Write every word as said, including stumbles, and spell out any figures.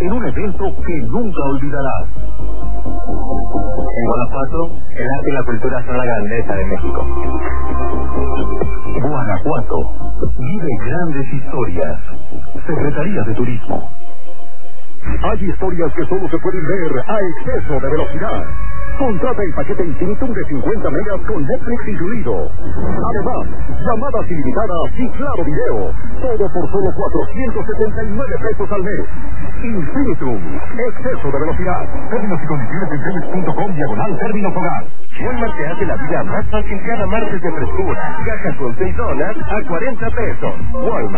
en un evento que nunca olvidarás. En Guanajuato, el arte y la cultura son la grandeza de México. Guanajuato vive grandes historias. Secretaría de Turismo. Hay historias que solo se pueden ver a exceso de velocidad. Contrata el paquete Infinitum de cincuenta megas con Netflix incluido. Además, llamadas ilimitadas y claro video. Todo por solo cuatrocientos setenta y nueve pesos al mes. Infinitum. Exceso de velocidad. Términos y condiciones en Telmex punto com diagonal términos hogar. Walmart te hace la vida más fácil cada martes de frescura. Cajas con seis donas a cuarenta pesos. Walmart.